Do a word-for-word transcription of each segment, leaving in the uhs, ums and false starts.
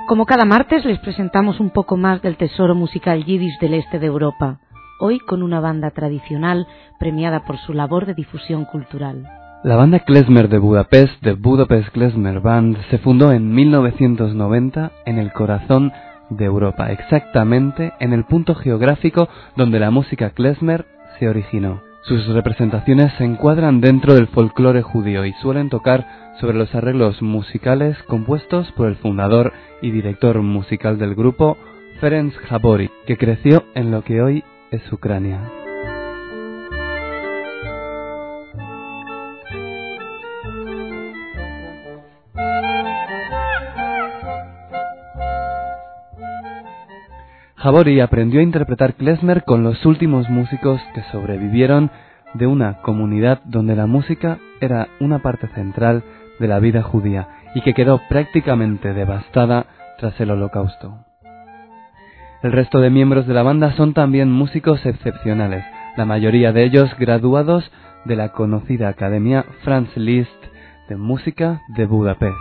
Como cada martes les presentamos un poco más del tesoro musical yiddish del este de Europa, hoy con una banda tradicional premiada por su labor de difusión cultural. La banda klezmer de Budapest, The Budapest Klezmer Band, se fundó en mil novecientos noventa en el corazón de Europa, exactamente en el punto geográfico donde la música klezmer se originó. Sus representaciones se encuadran dentro del folclore judío y suelen tocar sobre los arreglos musicales compuestos por el fundador y director musical del grupo, Ferenc Habori, que creció en lo que hoy es Ucrania. Habori aprendió a interpretar klezmer con los últimos músicos que sobrevivieron de una comunidad donde la música era una parte central de la vida judía y que quedó prácticamente devastada tras el Holocausto. El resto de miembros de la banda son también músicos excepcionales, la mayoría de ellos graduados de la conocida Academia Franz Liszt de Música de Budapest.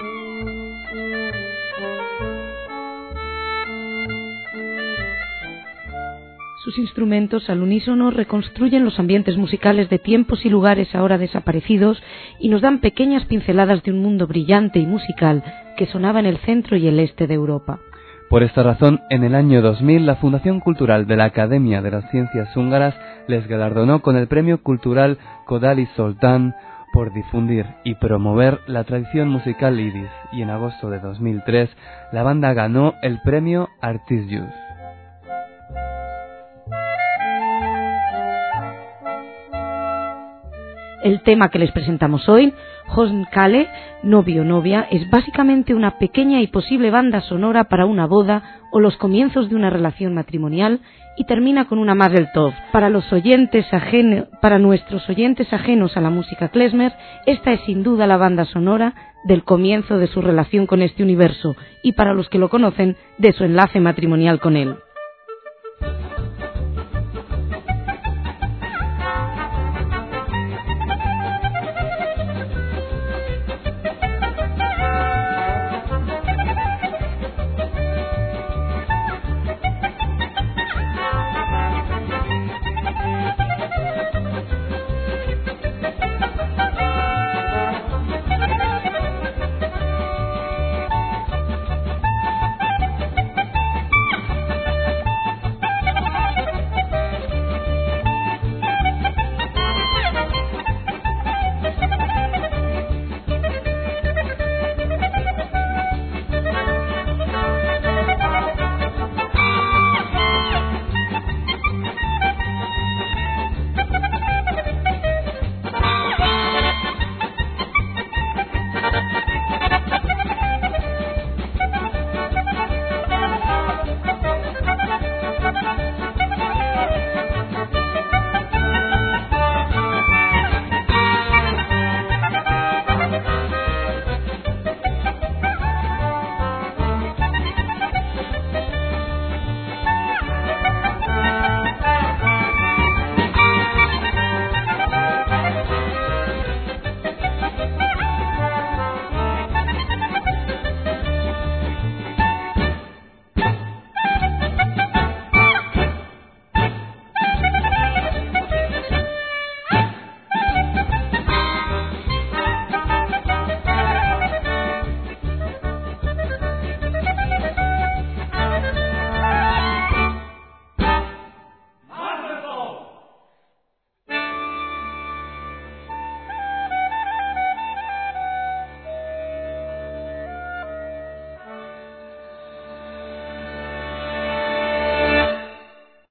Sus instrumentos al unísono reconstruyen los ambientes musicales de tiempos y lugares ahora desaparecidos y nos dan pequeñas pinceladas de un mundo brillante y musical que sonaba en el centro y el este de Europa. Por esta razón, en el año dos mil, la Fundación Cultural de la Academia de las Ciencias Húngaras les galardonó con el Premio Cultural Kodály Zoltán por difundir y promover la tradición musical yiddish, y en agosto de dos mil tres la banda ganó el Premio Artisjus. El tema que les presentamos hoy, Hosn Kale, novio o novia, es básicamente una pequeña y posible banda sonora para una boda o los comienzos de una relación matrimonial y termina con una Mazel Tov. Para los oyentes ajeno, para nuestros oyentes ajenos a la música klezmer, esta es sin duda la banda sonora del comienzo de su relación con este universo y para los que lo conocen, de su enlace matrimonial con él.